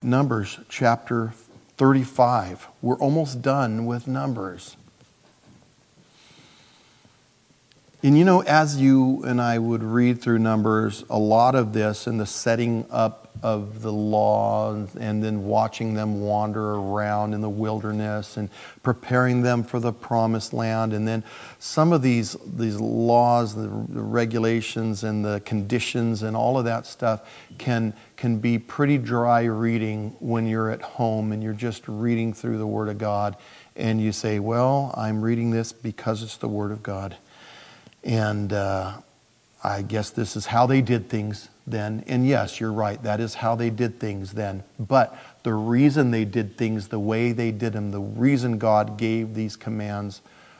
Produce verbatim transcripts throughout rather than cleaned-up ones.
Numbers chapter thirty-five. We're almost done with Numbers. And you know, as you and I would read through Numbers, a lot of this and the setting up of the law and then watching them wander around in the wilderness and preparing them for the promised land. And then some of these, these laws, the regulations and the conditions and all of that stuff can, can be pretty dry reading when you're at home and you're just reading through the Word of God. And you say, well, I'm reading this because it's the Word of God. And uh, I guess this is how they did things then. And yes, you're right. That is how they did things then. But the reason they did things the way they did them, the reason God gave these commands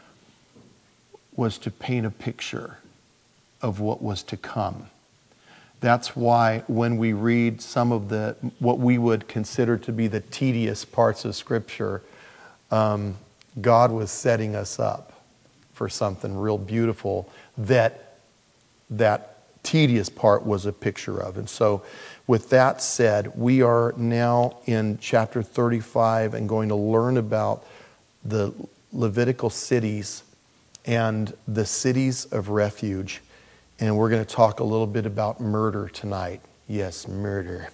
was to paint a picture of what was to come. That's why when we read some of the, what we would consider to be the tedious parts of Scripture, um, God was setting us up for something real beautiful that that tedious part was a picture of. And so with that said, we are now in chapter thirty-five and going to learn about the Levitical cities and the cities of refuge. And we're going to talk a little bit about murder tonight. Yes, murder.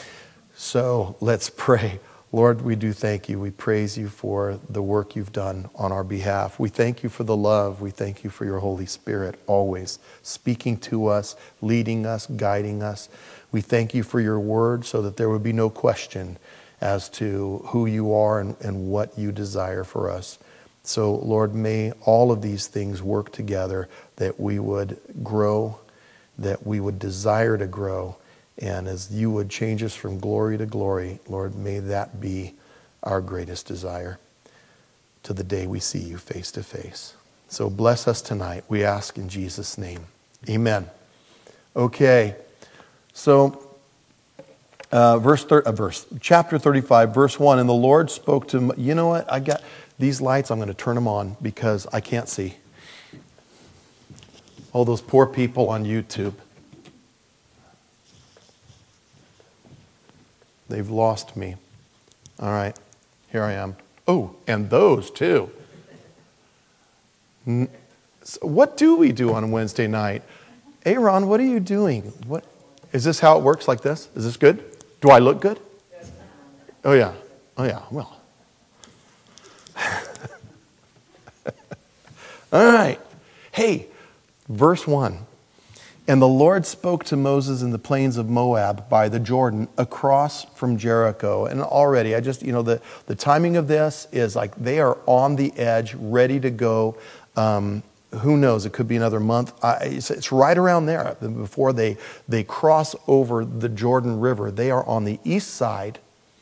So let's pray. Lord, we do thank you. We praise you for the work you've done on our behalf. We thank you for the love. We thank you for your Holy Spirit always speaking to us, leading us, guiding us. We thank you for your word so that there would be no question as to who you are and, and what you desire for us. So, Lord, may all of these things work together, that we would grow, that we would desire to grow. And as you would change us from glory to glory, Lord, may that be our greatest desire to the day we see you face to face. So bless us tonight, we ask in Jesus' name. Amen. Okay, so uh, verse, thir- uh, verse chapter thirty-five, verse one, and the Lord spoke to, you know what, I got these lights, I'm going to turn them on because I can't see. All those poor people on YouTube. They've lost me. All right, here I am. Oh, and those too. So what do we do on Wednesday night? Aaron, what are you doing? What is this? How it works like this? Is this good? Do I look good? Oh yeah. Oh yeah. Well. All right. Hey, verse one. And the Lord spoke to Moses in the plains of Moab by the Jordan across from Jericho. And already, I just, you know, the, the timing of this is like they are on the edge, ready to go. Um, who knows? It could be another month. I, it's, it's right around there before they, they cross over the Jordan River. They are on the east side,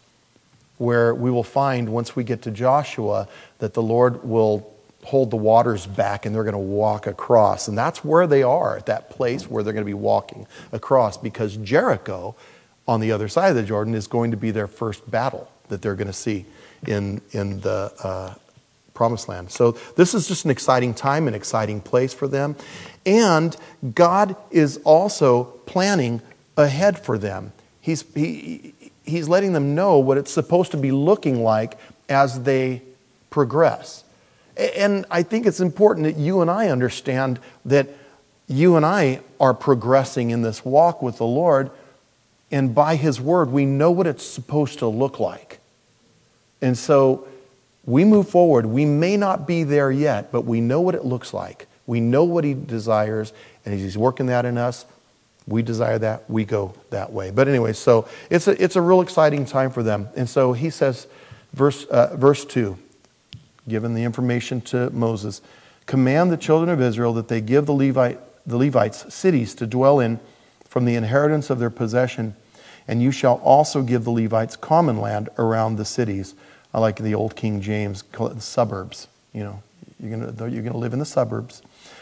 where we will find once we get to Joshua that the Lord will hold the waters back and they're going to walk across. And that's where they are, at that place where they're going to be walking across, because Jericho on the other side of the Jordan is going to be their first battle that they're going to see in, in the uh, promised land. So this is just an exciting time, an exciting place for them. And God is also planning ahead for them. He's, he, he's letting them know what it's supposed to be looking like as they progress. And I think it's important that you and I understand that you and I are progressing in this walk with the Lord, and by His Word, we know what it's supposed to look like. And so we move forward. We may not be there yet, but we know what it looks like. We know what He desires, and He's working that in us. We desire that. We go that way. But anyway, so it's a, it's a real exciting time for them. And so He says, verse, uh, verse two, given the information to Moses, command the children of Israel that they give the Levite, the Levites cities to dwell in from the inheritance of their possession, and you shall also give the Levites common land around the cities. I like the old King James, call it the suburbs. You know, you're gonna you're gonna live in the suburbs.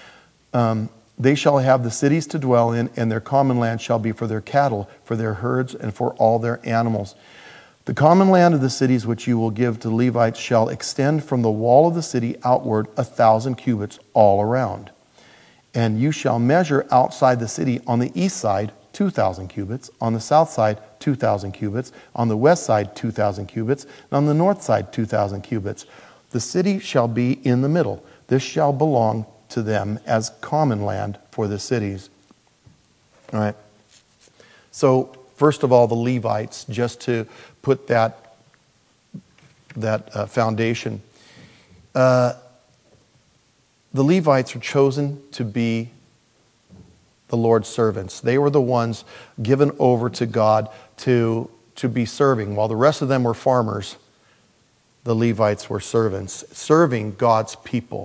Um, they shall have the cities to dwell in, and their common land shall be for their cattle, for their herds, and for all their animals. The common land of the cities which you will give to the Levites shall extend from the wall of the city outward a thousand cubits all around. And you shall measure outside the city on the east side two thousand cubits. On the south side, two thousand cubits. On the west side, two thousand cubits. And on the north side, two thousand cubits. The city shall be in the middle. This shall belong to them as common land for the cities. All right. So, first of all, the Levites, just to put that, that uh, foundation. Uh, the Levites are chosen to be the Lord's servants. They were the ones given over to God to, to be serving. While the rest of them were farmers, the Levites were servants, serving God's people.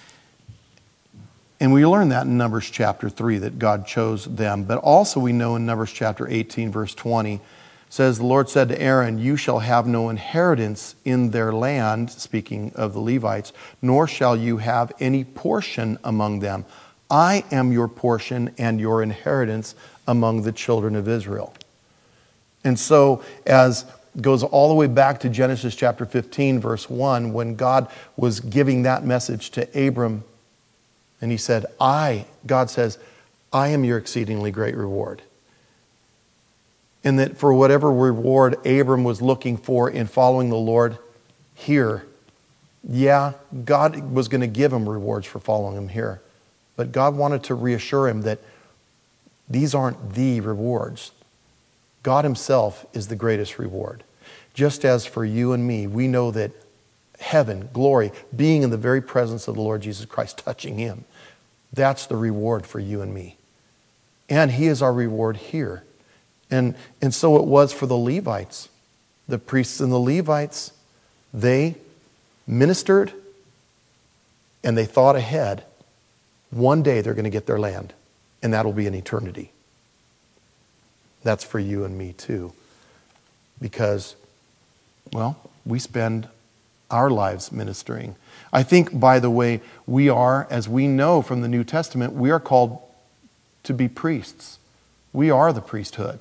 And we learn that in Numbers chapter three, that God chose them. But also we know in Numbers chapter eighteen, verse twenty, says, the Lord said to Aaron, you shall have no inheritance in their land, speaking of the Levites, nor shall you have any portion among them. I am your portion and your inheritance among the children of Israel. And so, as goes all the way back to Genesis chapter fifteen, verse one, when God was giving that message to Abram, and he said, I, God says, I am your exceedingly great reward. And that for whatever reward Abram was looking for in following the Lord here, yeah, God was going to give him rewards for following him here. But God wanted to reassure him that these aren't the rewards. God himself is the greatest reward. Just as for you and me, we know that heaven, glory, being in the very presence of the Lord Jesus Christ, touching him, that's the reward for you and me. And he is our reward here. And, and so it was for the Levites. The priests and the Levites, they ministered and they thought ahead. One day they're going to get their land, and that'll be an eternity. That's for you and me too. Because, well, we spend our lives ministering. I think, by the way, we are, as we know from the New Testament, we are called to be priests. We are the priesthood.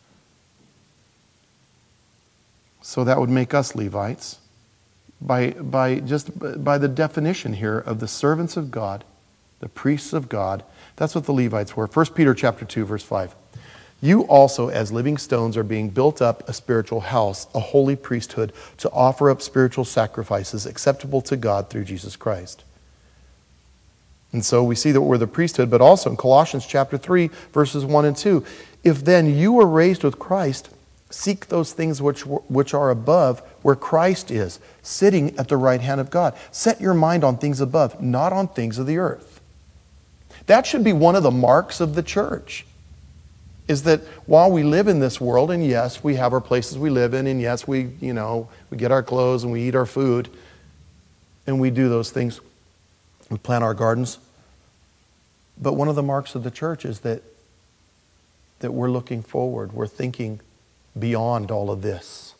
So that would make us Levites. By, by just by the definition here of the servants of God, the priests of God, that's what the Levites were. First Peter chapter two, verse five. You also, as living stones, are being built up a spiritual house, a holy priesthood, to offer up spiritual sacrifices acceptable to God through Jesus Christ. And so we see that we're the priesthood, but also in Colossians chapter three, verses one and two. If then you were raised with Christ, seek those things which, which are above, where Christ is, sitting at the right hand of God. Set your mind on things above, not on things of the earth. That should be one of the marks of the church. Is that while we live in this world, and yes, we have our places we live in, and yes, we, you know, we get our clothes and we eat our food, and we do those things. We plant our gardens. But one of the marks of the church is that, that we're looking forward. We're thinking beyond all of this.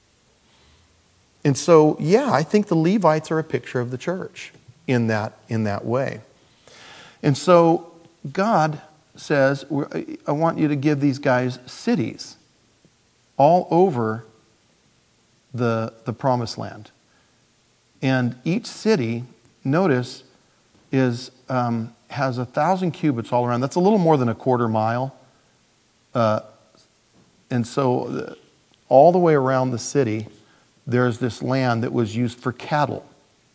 And so, yeah, I think the Levites are a picture of the church in that, in that way. And so, God says, I want you to give these guys cities all over the, the promised land. And each city, notice, is um, has a thousand cubits all around. That's a little more than a quarter mile. Uh, and so the, all the way around the city, there's this land that was used for cattle.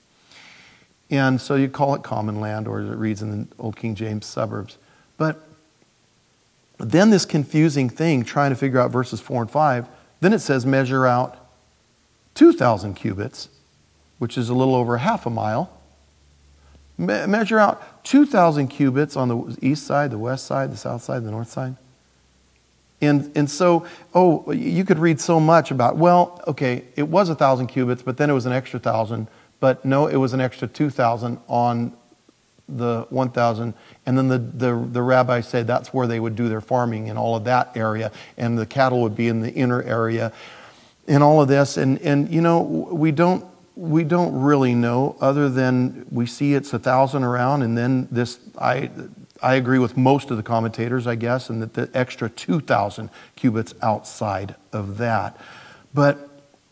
And so you call it common land, or as it reads in the Old King James suburbs. But then this confusing thing, trying to figure out verses four and five, then it says measure out two thousand cubits, which is a little over half a mile. Me- measure out two thousand cubits on the east side, the west side, the south side, the north side. And, and so, oh, you could read so much about, well, okay, it was one thousand cubits, but then it was an extra one thousand. But no, it was an extra two thousand on the one thousand, and then the, the, the rabbis said that's where they would do their farming in all of that area, and the cattle would be in the inner area, and all of this. And, and you know, we don't, we don't really know, other than we see it's a thousand around, and then this, I, I agree with most of the commentators, I guess, and that the extra two thousand cubits outside of that. But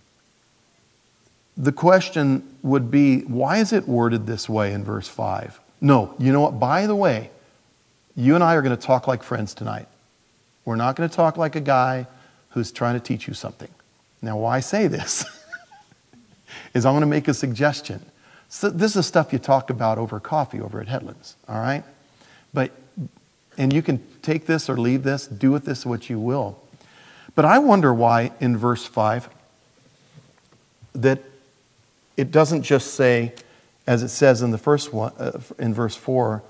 the question would be, why is it worded this way in verse five? No, you know what? By the way, you and I are going to talk like friends tonight. We're not going to talk like a guy who's trying to teach you something. Now, why I say this is I'm going to make a suggestion. So this is stuff you talk about over coffee over at Headlands, all right? But, and you can take this or leave this, do with this what you will. But I wonder why in verse five that it doesn't just say, as it says in the first one, uh, in verse four,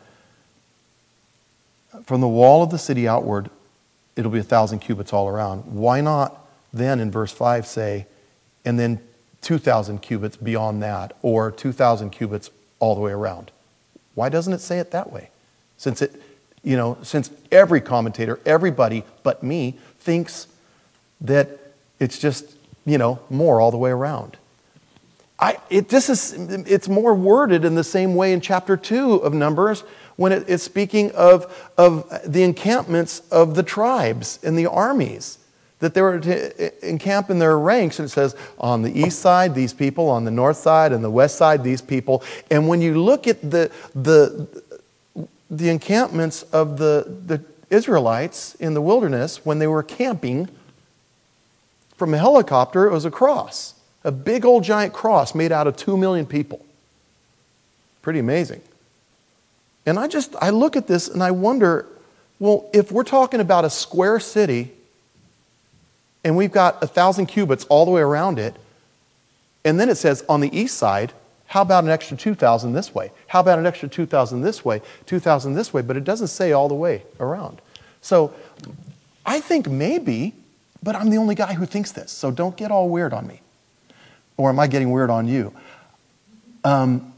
from the wall of the city outward, it'll be a thousand cubits all around. Why not then in verse five say, and then two thousand cubits beyond that, or two thousand cubits all the way around? Why doesn't it say it that way? Since it, you know, since every commentator, everybody but me, thinks that it's just, you know, more all the way around. I, it, this is, it's more worded in the same way in chapter two of Numbers when it, it's speaking of, of the encampments of the tribes and the armies, that they were to encamp in their ranks. And it says, on the east side, these people, on the north side, and the west side, these people. And when you look at the, the, the encampments of the, the Israelites in the wilderness, when they were camping, from a helicopter, it was a cross. A big old giant cross made out of two million people. Pretty amazing. And I just, I look at this and I wonder, well, if we're talking about a square city and we've got a thousand cubits all the way around it, and then it says on the east side, how about an extra two thousand this way? How about an extra two thousand this way, two thousand this way? But it doesn't say all the way around. So I think maybe, but I'm the only guy who thinks this, so don't get all weird on me. Or am I getting weird on you? Um,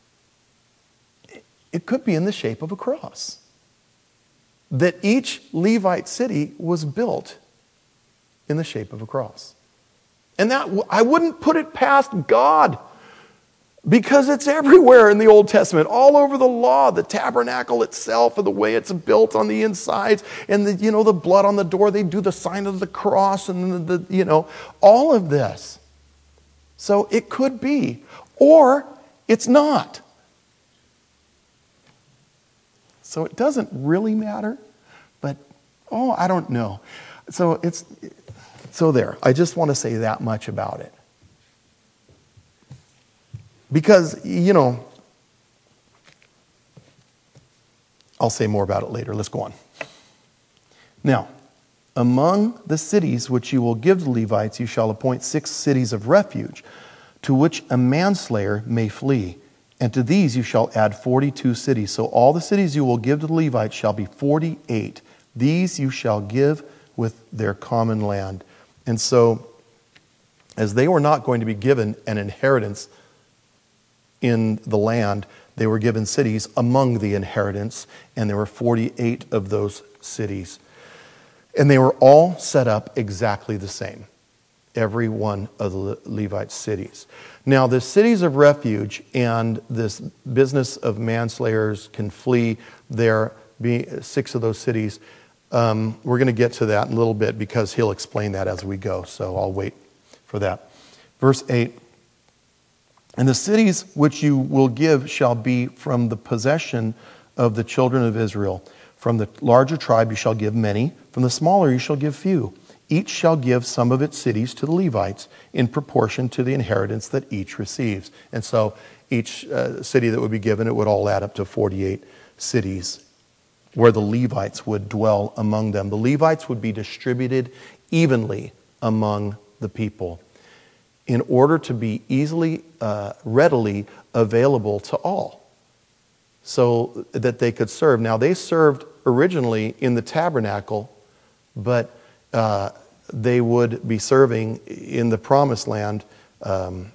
it could be in the shape of a cross. That each Levite city was built in the shape of a cross. And that, I wouldn't put it past God, because it's everywhere in the Old Testament, all over the law, the tabernacle itself and the way it's built on the insides, and the, you know, the blood on the door, they do the sign of the cross, and the, the you know, all of this. So it could be, or it's not. So it doesn't really matter, but oh, I don't know. So it's so there. I just want to say that much about it. Because, you know, I'll say more about it later. Let's go on. Now, among the cities which you will give the Levites, you shall appoint six cities of refuge, to which a manslayer may flee. And to these you shall add forty-two cities. So all the cities you will give to the Levites shall be forty-eight. These you shall give with their common land. And so, as they were not going to be given an inheritance in the land, they were given cities among the inheritance, and there were forty-eight of those cities. And they were all set up exactly the same, every one of the Levite cities. Now, the cities of refuge and this business of manslayers can flee, there be six of those cities. Um, we're going to get to that in a little bit because he'll explain that as we go, so I'll wait for that. Verse eight, and the cities which you will give shall be from the possession of the children of Israel. From the larger tribe you shall give many, from the smaller you shall give few. Each shall give some of its cities to the Levites in proportion to the inheritance that each receives. And so each uh, city that would be given, it would all add up to forty-eight cities where the Levites would dwell among them. The Levites would be distributed evenly among the people in order to be easily, uh, readily available to all, so that they could serve. Now, they served originally in the tabernacle, but uh, they would be serving in the promised land. Um,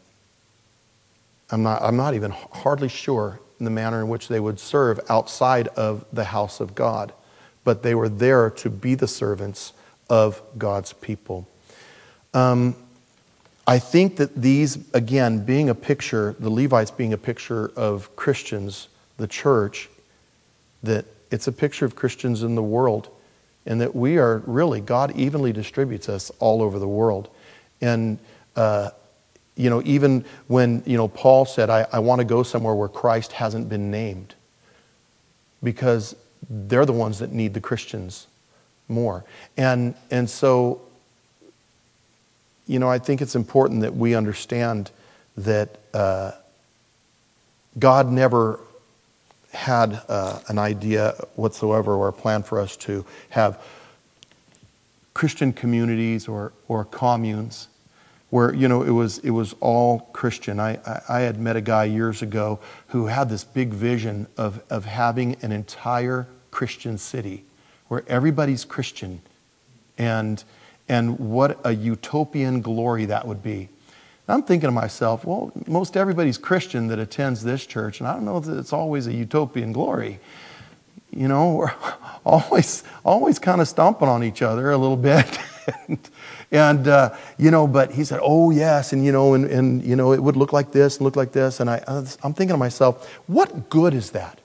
I'm not, I'm not even hardly sure in the manner in which they would serve outside of the house of God, but they were there to be the servants of God's people. Um, I think that these, again, being a picture, the Levites being a picture of Christians, the church, that it's a picture of Christians in the world, and that we are really, God evenly distributes us all over the world. And, uh, you know, even when, you know, Paul said, I, I want to go somewhere where Christ hasn't been named, because they're the ones that need the Christians more. And, and so, you know, I think it's important that we understand that uh, God never had uh, an idea whatsoever or a plan for us to have Christian communities or, or communes where, you know, it was it was all Christian. I, I, I had met a guy years ago who had this big vision of, of having an entire Christian city where everybody's Christian, and and what a utopian glory that would be. And I'm thinking to myself, well, most everybody's Christian that attends this church, and I don't know that it's always a utopian glory. You know, we're always always kind of stomping on each other a little bit. and, and uh, you know, but he said, oh, yes, and, you know, and, and, you know, it would look like this and look like this. And I, I'm thinking to myself, what good is that?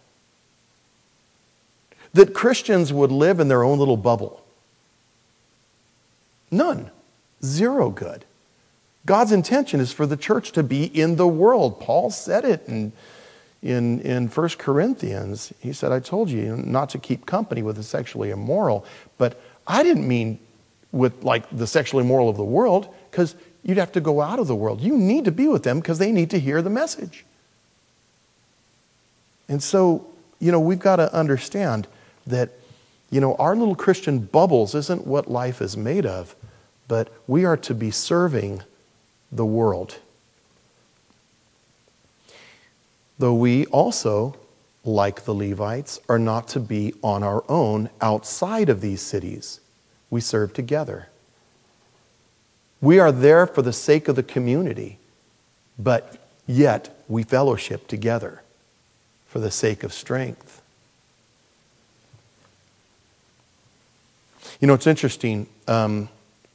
That Christians would live in their own little bubble. None. Zero good. God's intention is for the church to be in the world. Paul said it in, in, in First Corinthians. He said, I told you not to keep company with the sexually immoral. But I didn't mean with like the sexually immoral of the world, because you'd have to go out of the world. You need to be with them because they need to hear the message. And so, you know, we've got to understand that, you know, our little Christian bubbles isn't what life is made of, but we are to be serving the world. Though we also, like the Levites, are not to be on our own outside of these cities. We serve together. We are there for the sake of the community, but yet we fellowship together for the sake of strength. You know, it's interesting. Um,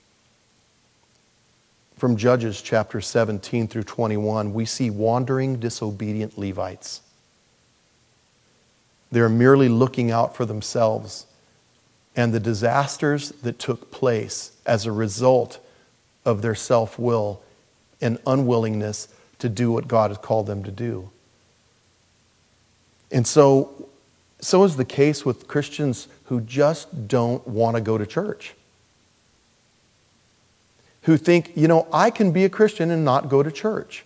from Judges chapter seventeen through twenty-one, we see wandering, disobedient Levites. They're merely looking out for themselves, and the disasters that took place as a result of their self-will and unwillingness to do what God has called them to do. And so, so is the case with Christians who just don't want to go to church. Who think, you know, I can be a Christian and not go to church.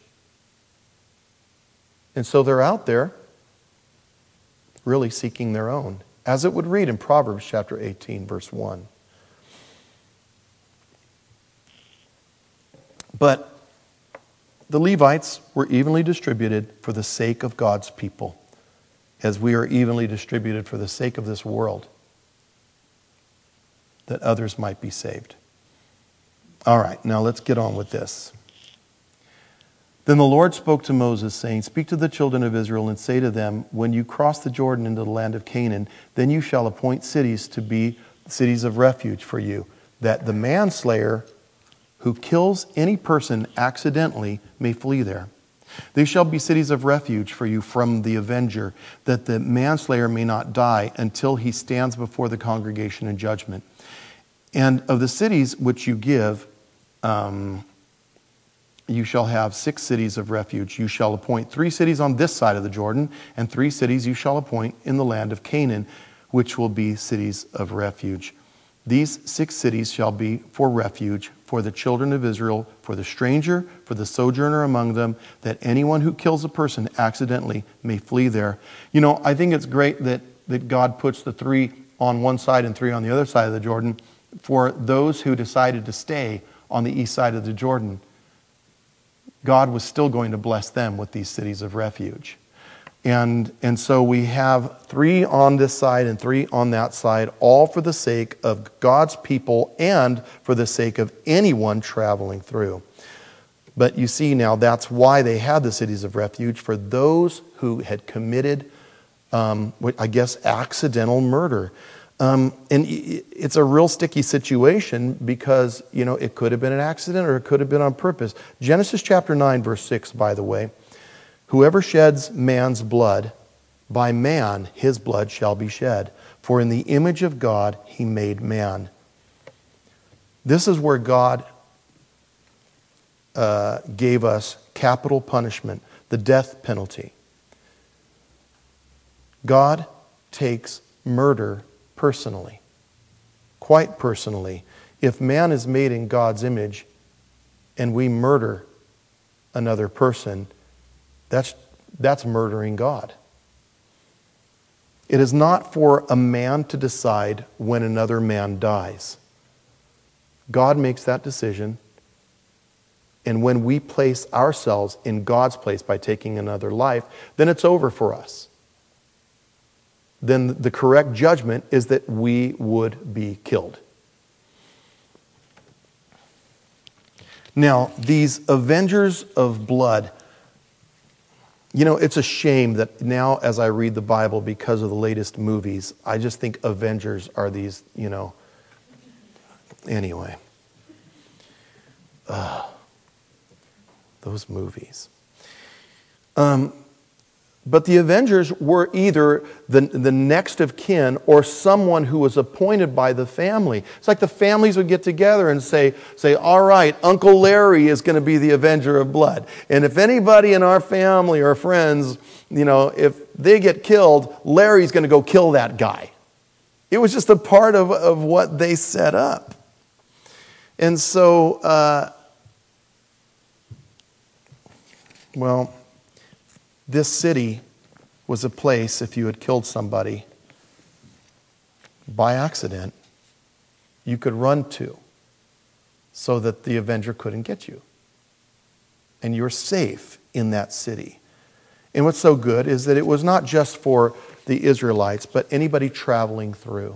And so they're out there really seeking their own, as it would read in Proverbs chapter eighteen, verse one. But the Levites were evenly distributed for the sake of God's people, as we are evenly distributed for the sake of this world, that others might be saved. All right, now let's get on with this. Then the Lord spoke to Moses, saying, Speak to the children of Israel and say to them, When you cross the Jordan into the land of Canaan, then you shall appoint cities to be cities of refuge for you, that the manslayer who kills any person accidentally may flee there. They shall be cities of refuge for you from the avenger, that the manslayer may not die until he stands before the congregation in judgment. And of the cities which you give, um, you shall have six cities of refuge. You shall appoint three cities on this side of the Jordan, and three cities you shall appoint in the land of Canaan, which will be cities of refuge. These six cities shall be for refuge for the children of Israel, for the stranger, for the sojourner among them, that anyone who kills a person accidentally may flee there. You know, I think it's great that, that God puts the three on one side and three on the other side of the Jordan for those who decided to stay on the east side of the Jordan. God was still going to bless them with these cities of refuge. And, and so we have three on this side and three on that side, all for the sake of God's people and for the sake of anyone traveling through. But you see now, that's why they had the cities of refuge, for those who had committed, um, I guess, accidental murder. Um, and it's a real sticky situation because, you know, it could have been an accident or it could have been on purpose. Genesis chapter nine, verse six, by the way. Whoever sheds man's blood, by man his blood shall be shed. For in the image of God he made man. This is where God uh, gave us capital punishment, the death penalty. God takes murder personally. quite personally. If man is made in God's image and we murder another person, that's, that's murdering God. It is not for a man to decide when another man dies. God makes that decision. And when we place ourselves in God's place by taking another life, then it's over for us. Then the correct judgment is that we would be killed. Now, these avengers of blood, you know, it's a shame that now as I read the Bible, because of the latest movies, I just think avengers are these, you know, anyway. Uh, those movies. Um, but the avengers were either the, the next of kin or someone who was appointed by the family. It's like the families would get together and say, say, all right, Uncle Larry is going to be the avenger of blood. And if anybody in our family or friends, you know, if they get killed, Larry's going to go kill that guy. It was just a part of, of what they set up. And so, uh, well, this city was a place, if you had killed somebody by accident, you could run to so that the avenger couldn't get you. And you're safe in that city. And what's so good is that it was not just for the Israelites, but anybody traveling through.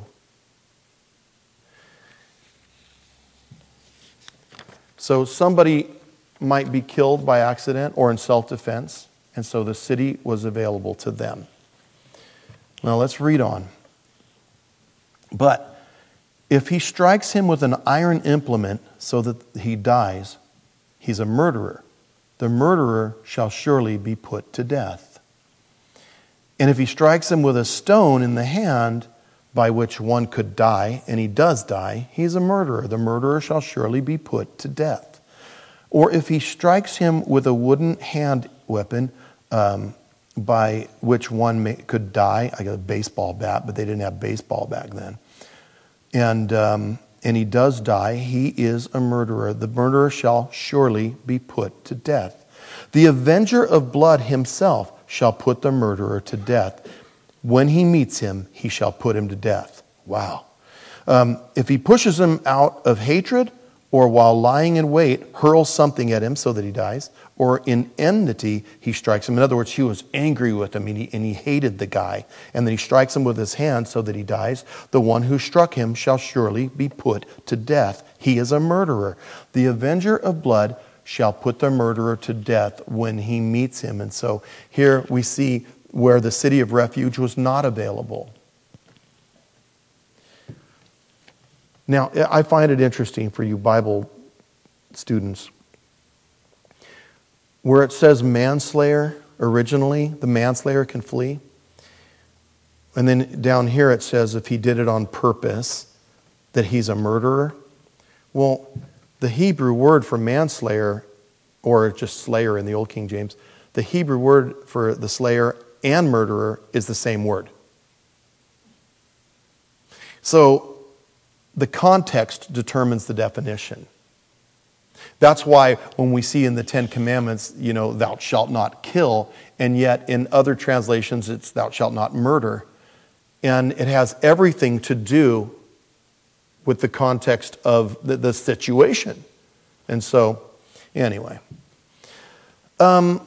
So somebody might be killed by accident or in self-defense, and so the city was available to them. Now let's read on. But if he strikes him with an iron implement so that he dies, he's a murderer. The murderer shall surely be put to death. And if he strikes him with a stone in the hand by which one could die, and he does die, he's a murderer. The murderer shall surely be put to death. Or if he strikes him with a wooden hand weapon um, by which one may, could die, I got a baseball bat, but they didn't have baseball back then, and um, and he does die, he is a murderer. The murderer shall surely be put to death. The avenger of blood himself shall put the murderer to death. When he meets him, he shall put him to death. Wow. Um, if he pushes him out of hatred, or while lying in wait, hurls something at him so that he dies, or in enmity, he strikes him. In other words, he was angry with him and he, and he hated the guy. And then he strikes him with his hand so that he dies. The one who struck him shall surely be put to death. He is a murderer. The avenger of blood shall put the murderer to death when he meets him. And so here we see where the city of refuge was not available. Now, I find it interesting for you Bible students, where it says manslayer originally, the manslayer can flee. And then down here it says if he did it on purpose, that he's a murderer. Well, the Hebrew word for manslayer, or just slayer in the Old King James, the Hebrew word for the slayer and murderer is the same word. So, the context determines the definition. That's why when we see in the Ten Commandments, you know, thou shalt not kill, and yet in other translations it's thou shalt not murder. And it has everything to do with the context of the, the situation. And so, anyway. Um,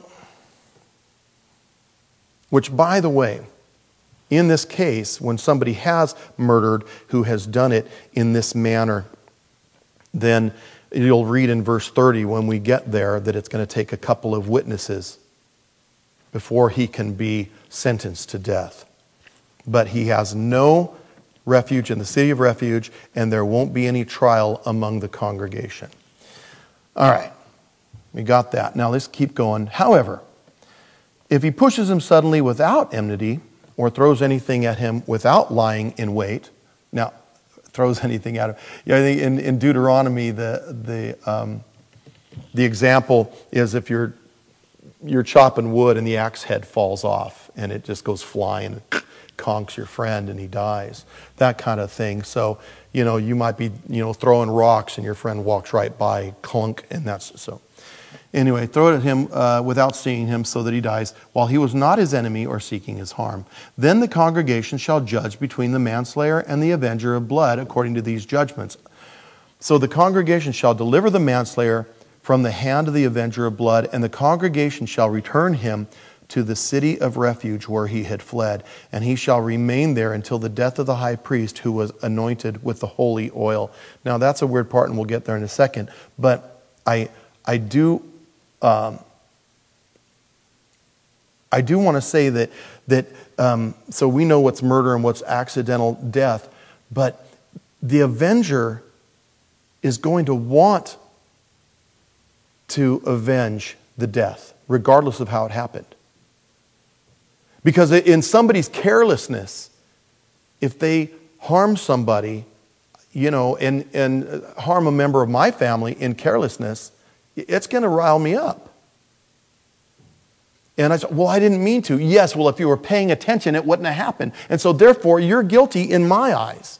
which, by the way, in this case, when somebody has murdered who has done it in this manner, then you'll read in verse thirty when we get there that it's going to take a couple of witnesses before he can be sentenced to death. But he has no refuge in the city of refuge, and there won't be any trial among the congregation. All right, we got that. Now let's keep going. However, if he pushes him suddenly without enmity, or throws anything at him without lying in wait. Now, throws anything at him. You know, I think in, in Deuteronomy, the the um, the example is if you're you're chopping wood and the axe head falls off and it just goes flying and conks your friend and he dies. That kind of thing. So you know, you might be, you know, throwing rocks and your friend walks right by, clunk, and that's so. Anyway, throw it at him uh, without seeing him so that he dies, while he was not his enemy or seeking his harm. Then the congregation shall judge between the manslayer and the avenger of blood according to these judgments. So the congregation shall deliver the manslayer from the hand of the avenger of blood, and the congregation shall return him to the city of refuge where he had fled, and he shall remain there until the death of the high priest who was anointed with the holy oil. Now that's a weird part, and we'll get there in a second, but I I do um, I do want to say that that um, so we know what's murder and what's accidental death, but the avenger is going to want to avenge the death, regardless of how it happened. Because in somebody's carelessness, if they harm somebody, you know, and, and harm a member of my family in carelessness, it's going to rile me up. And I said, well, I didn't mean to. Yes, well, if you were paying attention, it wouldn't have happened. And so therefore, you're guilty in my eyes.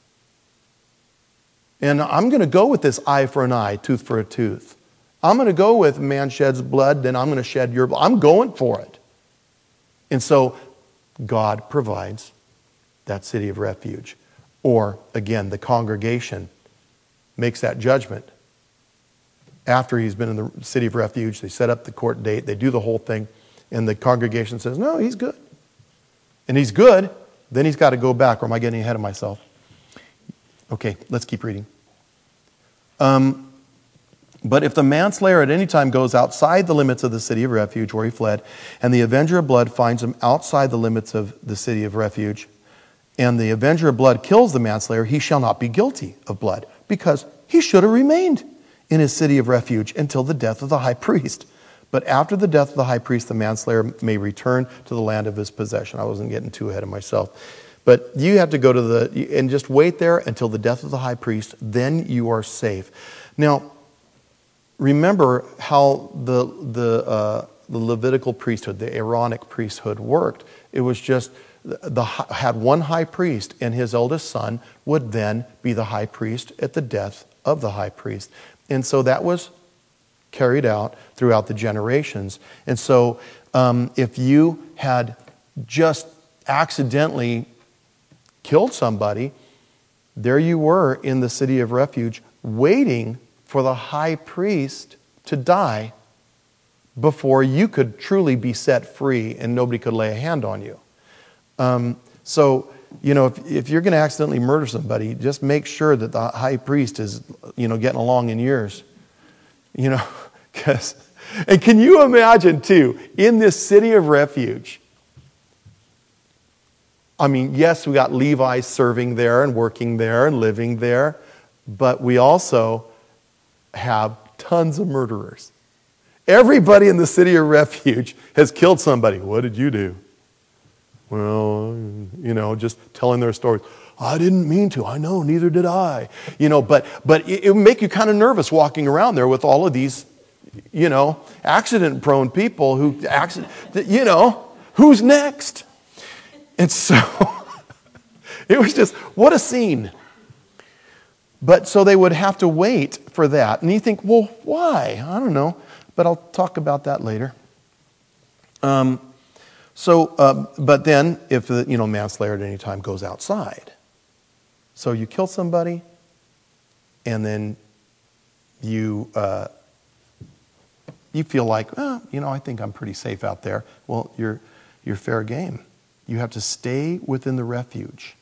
And I'm going to go with this eye for an eye, tooth for a tooth. I'm going to go with man sheds blood, then I'm going to shed your blood. I'm going for it. And so God provides that city of refuge. Or, again, the congregation makes that judgment. After he's been in the city of refuge, they set up the court date, they do the whole thing, and the congregation says, no, he's good. And he's good, then he's got to go back, or am I getting ahead of myself? Okay, let's keep reading. Um... But if the manslayer at any time goes outside the limits of the city of refuge where he fled, and the avenger of blood finds him outside the limits of the city of refuge, and the avenger of blood kills the manslayer, he shall not be guilty of blood, because he should have remained in his city of refuge until the death of the high priest. But after the death of the high priest, the manslayer may return to the land of his possession. I wasn't getting too ahead of myself. But you have to go to the, and just wait there until the death of the high priest, then you are safe. Now, remember how the, the, uh, the Levitical priesthood, the Aaronic priesthood worked. It was just, the, had one high priest, and his eldest son would then be the high priest at the death of the high priest. And so that was carried out throughout the generations. And so um, if you had just accidentally killed somebody, there you were in the city of refuge waiting for the high priest to die before you could truly be set free and nobody could lay a hand on you. Um, so, you know, if, if you're going to accidentally murder somebody, just make sure that the high priest is, you know, getting along in years. You know, because, and can you imagine too, in this city of refuge, I mean, yes, we got Levi serving there and working there and living there, but we also have tons of murderers. Everybody in the city of refuge has killed somebody. What did you do? Well, you know, just telling their stories. I didn't mean to. I know, neither did I. You know, but but it, it would make you kind of nervous walking around there with all of these, you know, accident-prone people who, accident, you know, who's next? And so, it was just, what a scene. But so they would have to wait for that. And you think, well, why? I don't know. But I'll talk about that later. Um, so, uh, but then if the, you know, manslayer at any time goes outside. So you kill somebody and then you, uh, you feel like, oh, you know, I think I'm pretty safe out there. Well, you're, you're fair game. You have to stay within the refuge.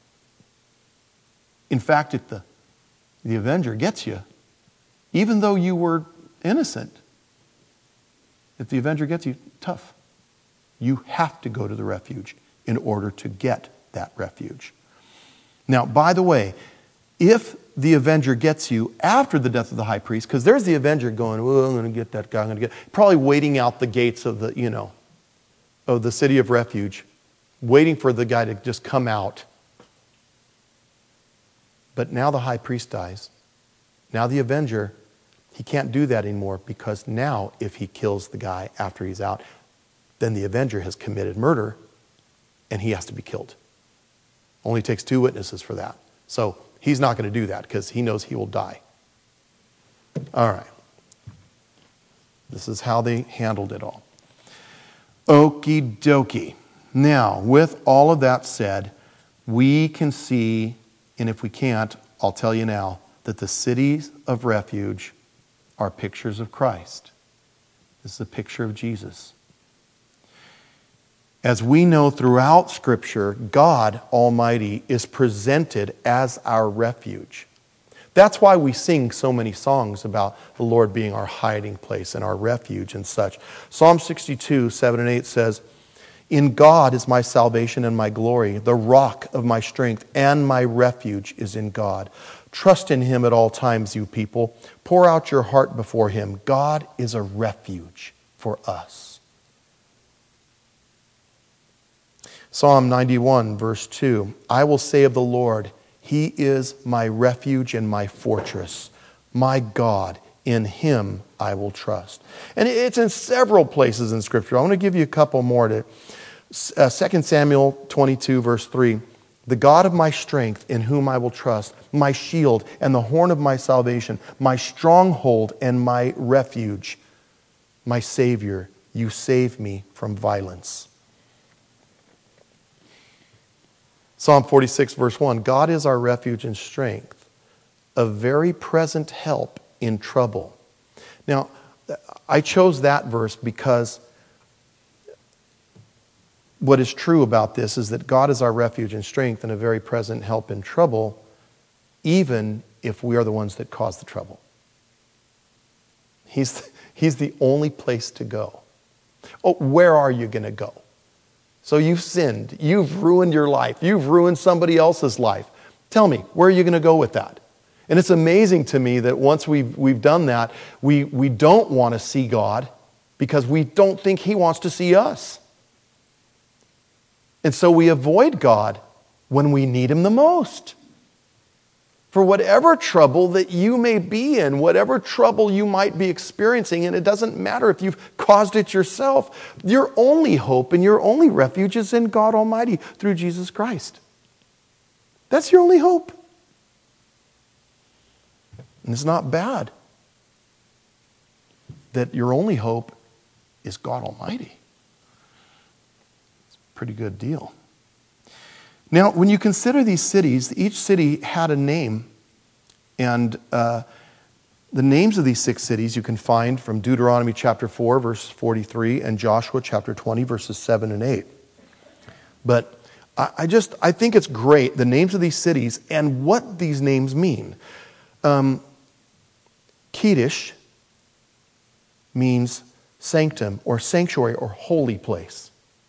In fact, if the The avenger gets you, even though you were innocent. If the avenger gets you, tough. You have to go to the refuge in order to get that refuge. Now, by the way, if the avenger gets you after the death of the high priest, because there's the avenger going, oh, I'm going to get that guy, I'm going to get, probably waiting out the gates of the, you know, of the city of refuge, waiting for the guy to just come out. But now the high priest dies. Now the avenger, he can't do that anymore, because now if he kills the guy after he's out, then the avenger has committed murder and he has to be killed. Only takes two witnesses for that. So He's not going to do that because he knows he will die. All right. This is how they handled it all. Okie dokie. Now, with all of that said, we can see, and if we can't, I'll tell you now, that the cities of refuge are pictures of Christ. This is a picture of Jesus. As we know throughout Scripture, God Almighty is presented as our refuge. That's why we sing so many songs about the Lord being our hiding place and our refuge and such. Psalm sixty-two, seven and eight says, "In God is my salvation and my glory. The rock of my strength and my refuge is in God. Trust in Him at all times, you people. Pour out your heart before Him. God is a refuge for us." Psalm ninety-one, verse two, "I will say of the Lord, He is my refuge and my fortress. My God, in Him I will trust." And it's in several places in Scripture. I want to give you a couple more. To uh, Second Samuel twenty-two, verse three, "The God of my strength, in whom I will trust, my shield and the horn of my salvation, my stronghold and my refuge, my Savior, you save me from violence." Psalm forty-six, verse one, "God is our refuge and strength, a very present help in trouble." Now, I chose that verse because what is true about this is that God is our refuge and strength and a very present help in trouble, even if we are the ones that cause the trouble. He's, he's the only place to go. Oh, where are you going to go? So you've sinned. You've ruined your life. You've ruined somebody else's life. Tell me, where are you going to go with that? And it's amazing to me that once we've, we've done that, we, we don't want to see God because we don't think He wants to see us. And so we avoid God when we need Him the most. For whatever trouble that you may be in, whatever trouble you might be experiencing, and it doesn't matter if you've caused it yourself, your only hope and your only refuge is in God Almighty through Jesus Christ. That's your only hope. And it's not bad that your only hope is God Almighty. It's a pretty good deal. Now, when you consider these cities, each city had a name. And uh, the names of these six cities you can find from Deuteronomy chapter four, verse forty-three, and Joshua chapter twenty, verses seven and eight. But I, I just, I think it's great, the names of these cities and what these names mean. Um, Kedesh means sanctum or sanctuary or holy place.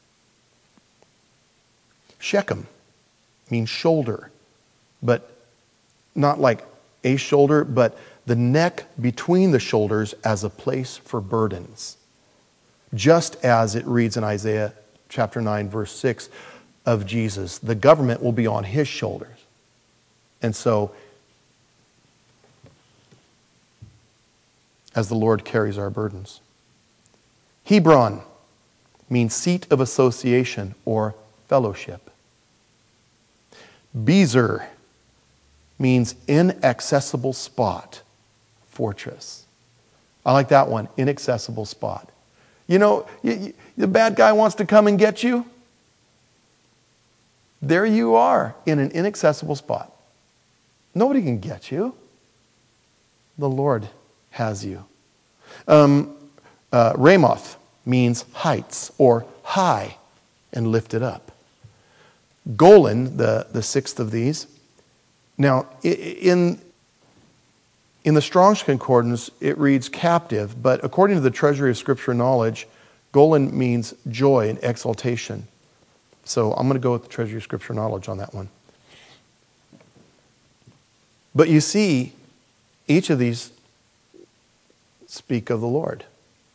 Shechem means shoulder, but not like a shoulder, but the neck between the shoulders as a place for burdens. Just as it reads in Isaiah chapter nine, verse six of Jesus, the government will be on His shoulders. And so, as the Lord carries our burdens. Hebron means seat of association or fellowship. Bezer means inaccessible spot, fortress. I like that one, inaccessible spot. You know, you, you, the bad guy wants to come and get you. There you are in an inaccessible spot. Nobody can get you. The Lord has you. Um, uh, Ramoth means heights or high and lifted up. Golan, the, the sixth of these. Now, in, in the Strong's Concordance, it reads captive, but according to the Treasury of Scripture Knowledge, Golan means joy and exaltation. So I'm going to go with the Treasury of Scripture Knowledge on that one. But you see, each of these speak of the Lord.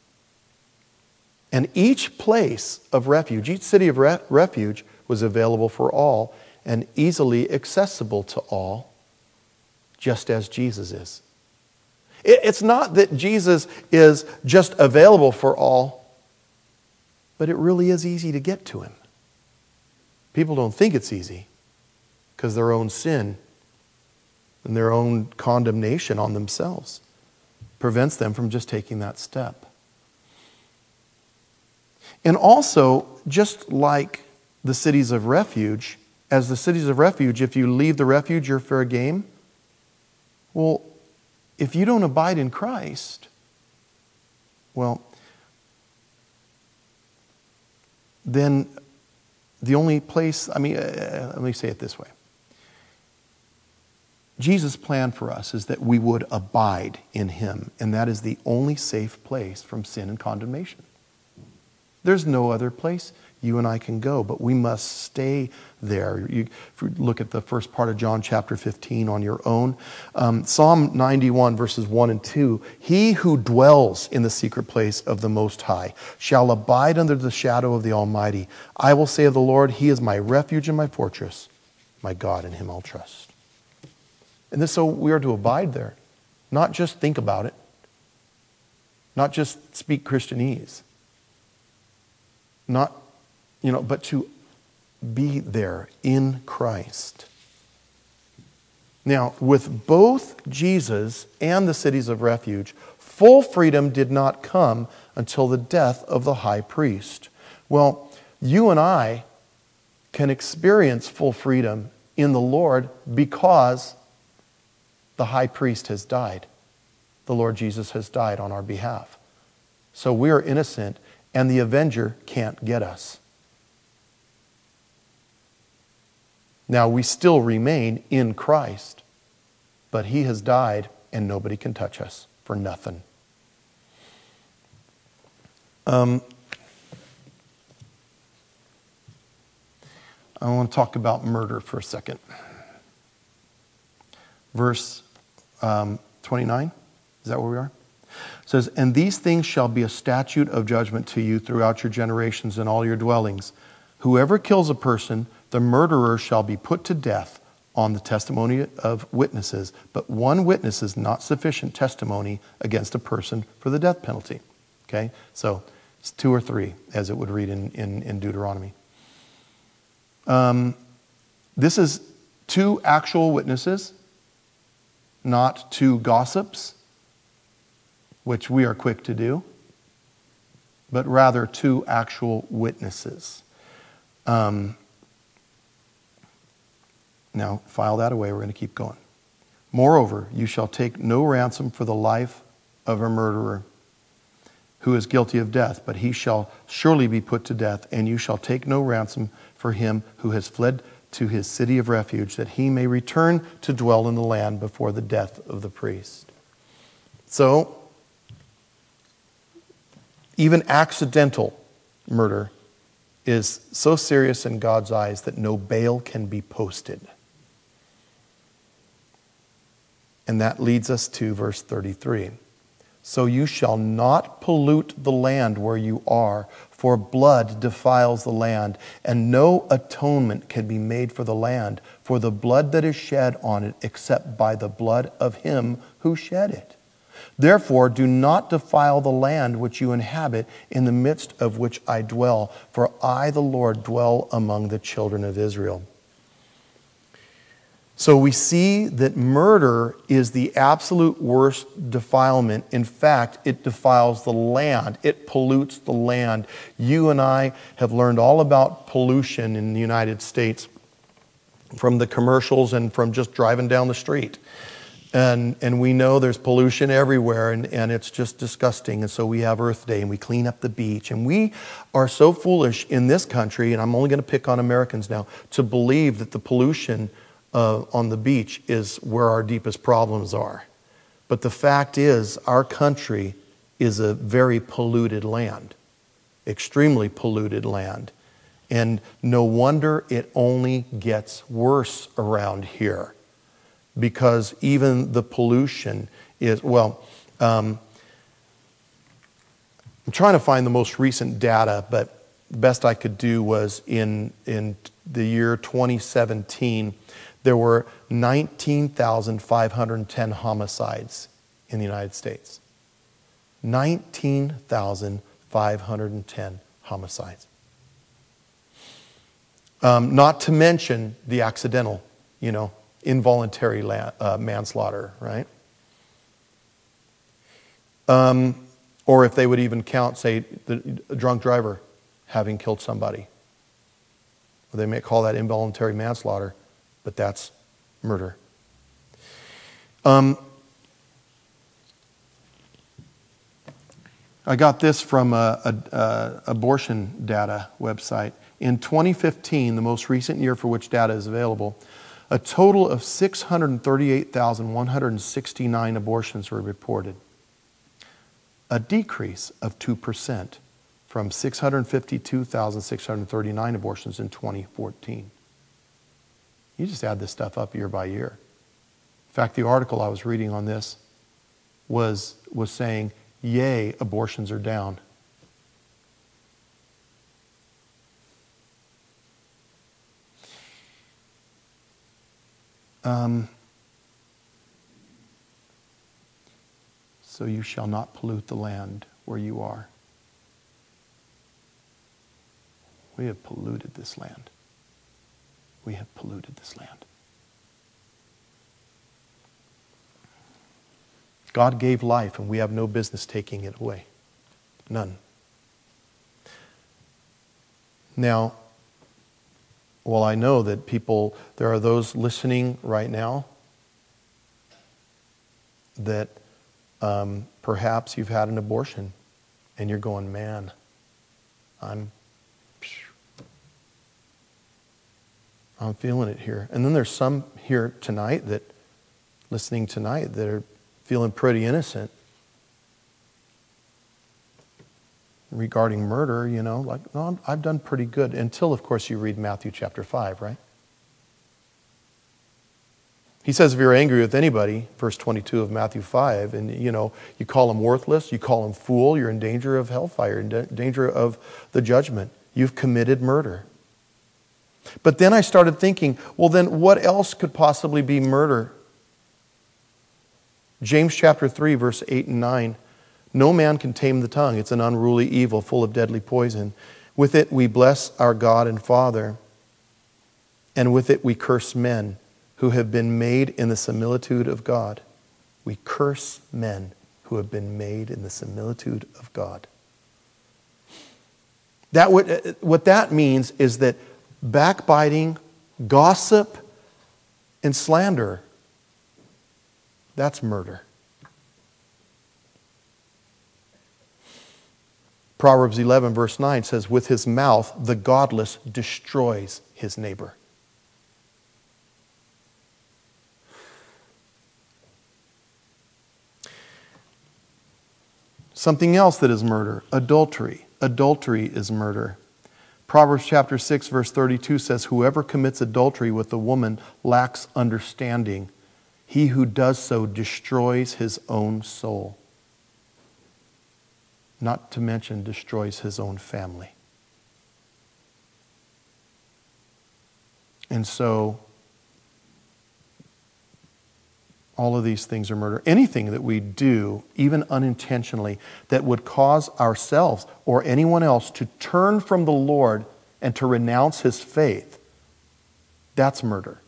And each place of refuge, each city of re- refuge was available for all and easily accessible to all, just as Jesus is. It, it's not that Jesus is just available for all, but it really is easy to get to Him. People don't think it's easy because their own sin and their own condemnation on themselves prevents them from just taking that step. And also, just like the cities of refuge, as the cities of refuge, if you leave the refuge, you're fair game. Well, if you don't abide in Christ, well, then the only place, I mean, uh, let me say it this way. Jesus' plan for us is that we would abide in Him, and that is the only safe place from sin and condemnation. There's no other place you and I can go, but we must stay there. You, if you look at the first part of John chapter fifteen on your own, um, Psalm ninety-one verses one and two, he who dwells in the secret place of the Most High shall abide under the shadow of the Almighty. I will say of the Lord, He is my refuge and my fortress, my God, in Him I'll trust. And this, so we are to abide there, not just think about it, not just speak Christianese, not, you know, but to be there in Christ. Now, with both Jesus and the cities of refuge, full freedom did not come until the death of the high priest. Well, you and I can experience full freedom in the Lord because the high priest has died. The Lord Jesus has died on our behalf. So we are innocent, and the avenger can't get us. Now, we still remain in Christ, but He has died, and nobody can touch us for nothing. Um, I want to talk about murder for a second. Verse um, twenty-nine, is that where we are? It says, and these things shall be a statute of judgment to you throughout your generations and all your dwellings. Whoever kills a person, the murderer shall be put to death on the testimony of witnesses. But one witness is not sufficient testimony against a person for the death penalty. Okay? So it's two or three, as it would read in, in, in Deuteronomy. Um, this is two actual witnesses, not two gossips, which we are quick to do, but rather two actual witnesses. Um, now, file that away. We're going to keep going. Moreover, you shall take no ransom for the life of a murderer who is guilty of death, but he shall surely be put to death, and you shall take no ransom for him who has fled to his city of refuge, that he may return to dwell in the land before the death of the priest. So, even accidental murder is so serious in God's eyes that no bail can be posted. And that leads us to verse thirty-three. So you shall not pollute the land where you are, for blood defiles the land, and no atonement can be made for the land, for the blood that is shed on it, except by the blood of him who shed it. Therefore, do not defile the land which you inhabit, in the midst of which I dwell, for I, the Lord, dwell among the children of Israel. So we see that murder is the absolute worst defilement. In fact, it defiles the land. It pollutes the land. You and I have learned all about pollution in the United States from the commercials and from just driving down the street. And and we know there's pollution everywhere, and, and it's just disgusting. And so we have Earth Day, and we clean up the beach. And we are so foolish in this country, and I'm only going to pick on Americans now, to believe that the pollution Uh, on the beach is where our deepest problems are. But the fact is, our country is a very polluted land, extremely polluted land. And no wonder it only gets worse around here, because even the pollution is, well, um, I'm trying to find the most recent data, but the best I could do was in, in the year twenty seventeen, there were nineteen thousand five hundred ten homicides in the United States. nineteen thousand five hundred ten homicides. Um, not to mention the accidental, you know, involuntary la- uh, manslaughter, right? Um, or if they would even count, say, the a drunk driver having killed somebody. They may call that involuntary manslaughter, but that's murder. Um, I got this from a, a, a abortion data website. In twenty fifteen, the most recent year for which data is available, a total of six hundred thirty-eight thousand one hundred sixty-nine abortions were reported, a decrease of two percent from six hundred fifty-two thousand six hundred thirty-nine abortions in twenty fourteen. You just add this stuff up year by year. In fact, the article I was reading on this was, was saying, yay, abortions are down. Um, so you shall not pollute the land where you are. We have polluted this land. We have polluted this land. God gave life, and we have no business taking it away. None. Now, well, I know that people, there are those listening right now that um, perhaps you've had an abortion and you're going, man, I'm, I'm feeling it here. And then there's some here tonight that, listening tonight, that are feeling pretty innocent regarding murder, you know, like, no, I've done pretty good. Until, of course, you read Matthew chapter five, right? He says if you're angry with anybody, verse twenty-two of Matthew five, and, you know, you call him worthless, you call him fool, you're in danger of hellfire, in danger of the judgment. You've committed murder. But then I started thinking, well, then what else could possibly be murder? James chapter three, verse eight and nine. No man can tame the tongue. It's an unruly evil full of deadly poison. With it we bless our God and Father, and with it we curse men who have been made in the similitude of God. We curse men who have been made in the similitude of God. That what, what that means is that backbiting, gossip, and slander, that's murder. Proverbs eleven verse nine says, with his mouth the godless destroys his neighbor. Something else that is murder, adultery. Adultery is murder. Proverbs chapter six verse thirty-two says, whoever commits adultery with a woman lacks understanding. He who does so destroys his own soul. Not to mention destroys his own family. And so, all of these things are murder. Anything that we do, even unintentionally, that would cause ourselves or anyone else to turn from the Lord and to renounce his faith, that's murder.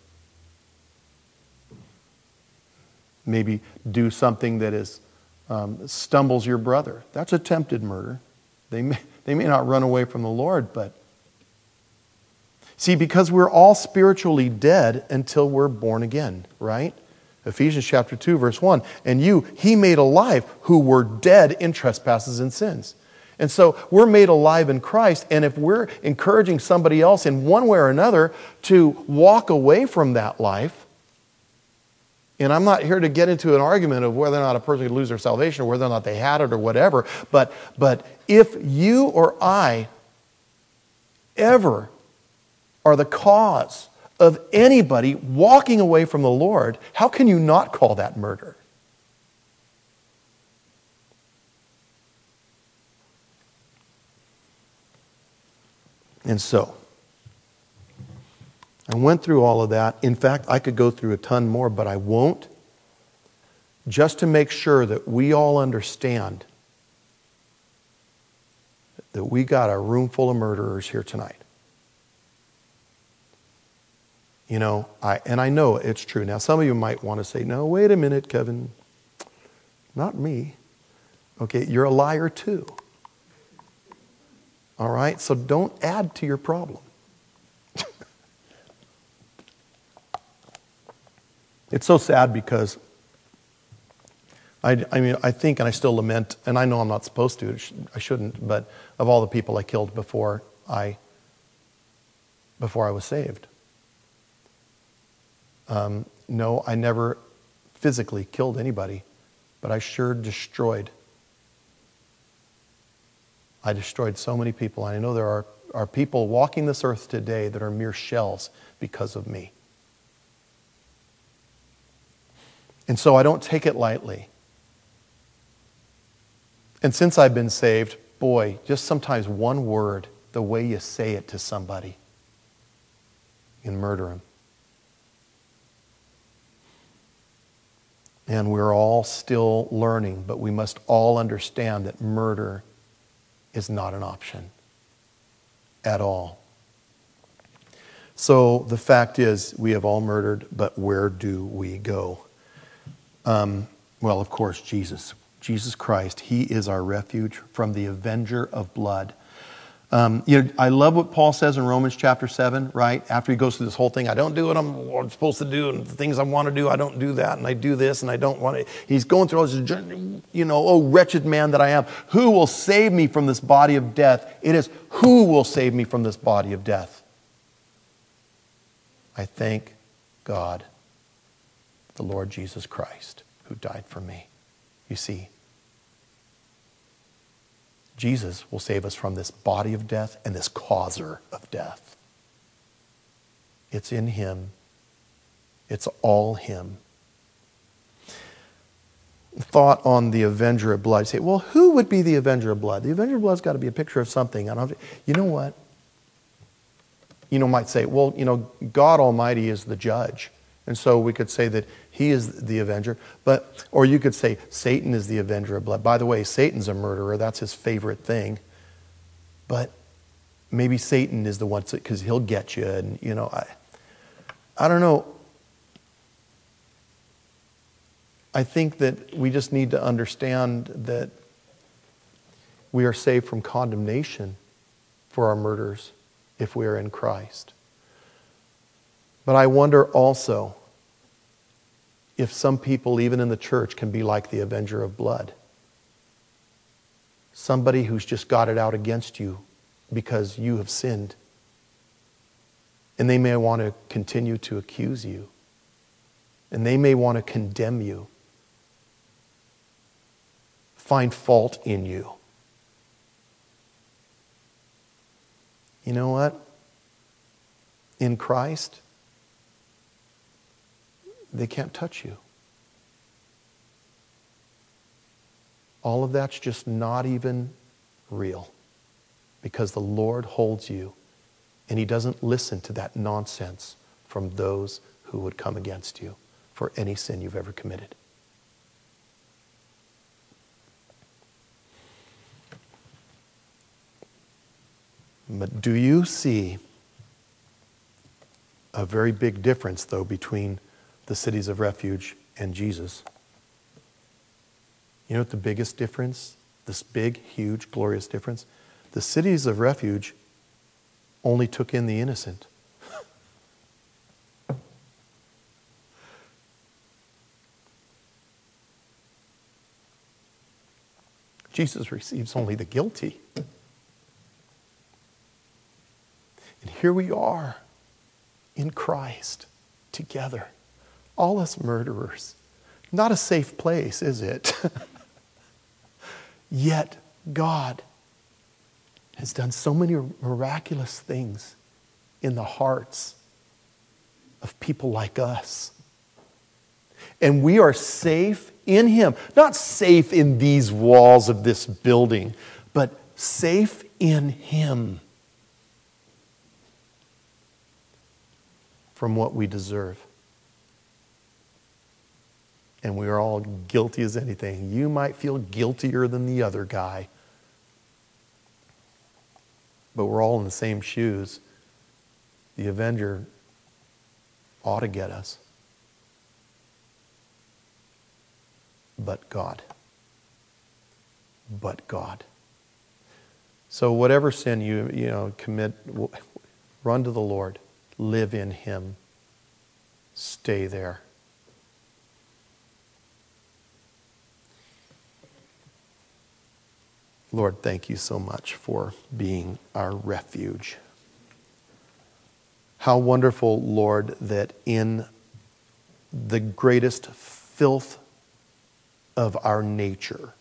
Maybe do something that is um, stumbles your brother. That's attempted murder. They may, they may not run away from the Lord, but see, because we're all spiritually dead until we're born again, right? Ephesians chapter two, verse one. And you, he made alive who were dead in trespasses and sins. And so we're made alive in Christ. And if we're encouraging somebody else in one way or another to walk away from that life, and I'm not here to get into an argument of whether or not a person could lose their salvation or whether or not they had it or whatever. But, but if you or I ever are the cause of anybody walking away from the Lord, how can you not call that murder? And so, I went through all of that. In fact, I could go through a ton more, but I won't. Just to make sure that we all understand that we got a room full of murderers here tonight. You know, I and I know it's true. Now, some of you might want to say, no, wait a minute, Kevin. Not me. Okay, you're a liar too. All right, so don't add to your problem. It's so sad because I, I mean, I think, and I still lament, and I know I'm not supposed to, I shouldn't, but of all the people I killed before I, before I was saved. Um, no, I never physically killed anybody, but I sure destroyed. I destroyed so many people. And I know there are, are people walking this earth today that are mere shells because of me. And so I don't take it lightly. And since I've been saved, boy, just sometimes one word, the way you say it to somebody, you can murder him. And we're all still learning, but we must all understand that murder is not an option at all. So the fact is, we have all murdered, but where do we go? Um, well, of course, Jesus. Jesus Christ, He is our refuge from the avenger of blood. Um, you know, I love what Paul says in Romans chapter seven, right? After he goes through this whole thing, I don't do what I'm, what I'm supposed to do, and the things I want to do, I don't do that, and I do this, and I don't want to. He's going through all this journey, you know, oh, wretched man that I am. Who will save me from this body of death? It is, who will save me from this body of death? I thank God, the Lord Jesus Christ, who died for me. You see, Jesus will save us from this body of death and this causer of death. It's in Him. It's all Him. Thought on the avenger of blood. You say, well, who would be the avenger of blood? The avenger of blood's got to be a picture of something. I don't, you know what? You know, might say, well, you know, God Almighty is the judge. And so we could say that He is the avenger. But, or you could say Satan is the avenger of blood. By the way, Satan's a murderer. That's his favorite thing. But maybe Satan is the one, because he'll get you. And, you know, I, I don't know. I think that we just need to understand that we are saved from condemnation for our murders if we are in Christ. But I wonder also if some people, even in the church, can be like the avenger of blood. Somebody who's just got it out against you because you have sinned. And they may want to continue to accuse you. And they may want to condemn you. Find fault in you. You know what? In Christ, they can't touch you. All of that's just not even real, because the Lord holds you, and He doesn't listen to that nonsense from those who would come against you for any sin you've ever committed. But do you see a very big difference, though, between the cities of refuge and Jesus? You know what the biggest difference, this big, huge, glorious difference? The cities of refuge only took in the innocent. Jesus receives only the guilty. And here we are in Christ together. All us murderers. Not a safe place, is it? Yet God has done so many miraculous things in the hearts of people like us. And we are safe in Him. Not safe in these walls of this building, but safe in Him from what we deserve. And we are all guilty as anything. You might feel guiltier than the other guy, but we're all in the same shoes. The avenger ought to get us. But God. But God. So whatever sin you, you know, commit, run to the Lord. Live in Him. Stay there. Lord, thank you so much for being our refuge. How wonderful, Lord, that in the greatest filth of our nature,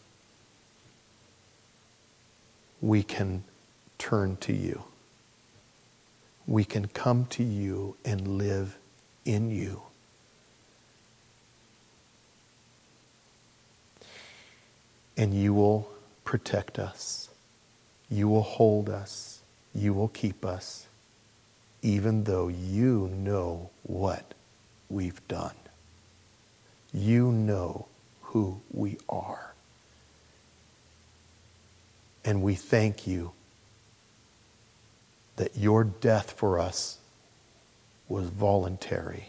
we can turn to you. We can come to you and live in you. And you will protect us. You will hold us. You will keep us, even though you know what we've done. You know who we are. And we thank you that your death for us was voluntary.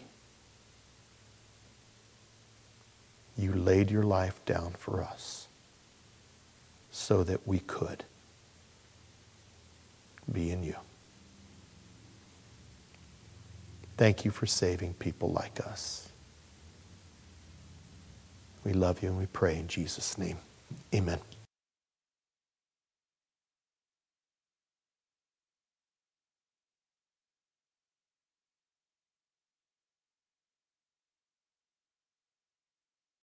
You laid your life down for us so that we could be in you. Thank you for saving people like us. We love you and we pray in Jesus' name. Amen.